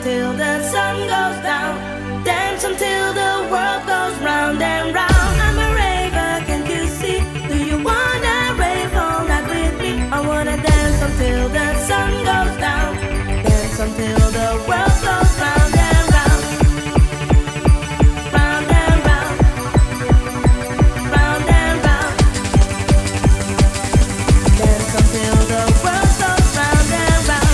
until the sun goes down. Dance until the world goes round and round. I'm a raver, can't you see? Do you wanna rave all night with me? I wanna dance until the sun goes down. Dance until the world goes round and round. Round and round. Round and round. Dance until the world goes round and round.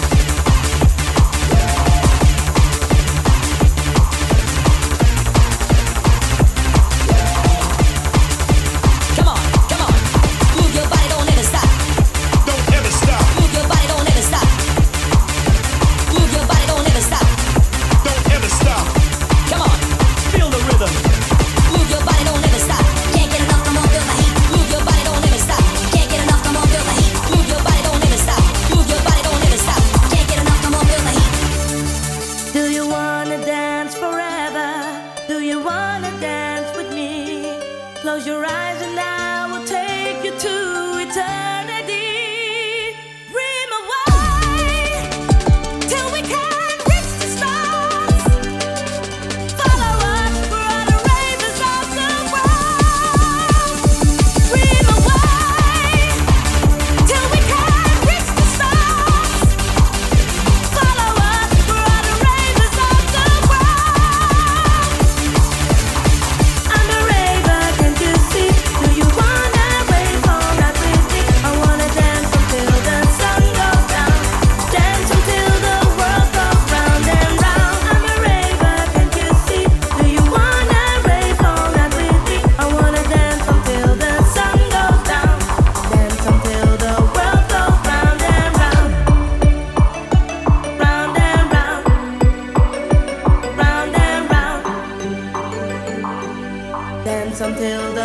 Come on, come on. Move your body, don't ever stop. Don't ever stop. Move your body, don't ever stop. Move your body, don't ever stop. Don't ever stop. Come on. Feel the rhythm. Move your body, don't ever stop. Can't get enough, come on, feel the heat. Move your body, don't ever stop. Can't get enough, come on, feel the heat. Move your body, don't ever stop. Move your body, don't ever stop. Can't get enough, come on, feel the heat. Do you wanna dance forever? Do you wanna dance with me? Close your eyes and I will take you to eternity. Dream away till we can reach the stars. Follow us, we're all the ravers of the world. Dream away till we can reach the stars. Follow us, we're all the ravers of the world. I'm a raver, can't you see? Do you wanna rave all night with me? I wanna dance until the sun goes down. Dance until the world goes round and round. I'm a raver, can't you see? Do you wanna rave all night with me? I wanna dance until the sun goes down. Dance until the world goes round and round. Round and round. Round and round. Dance until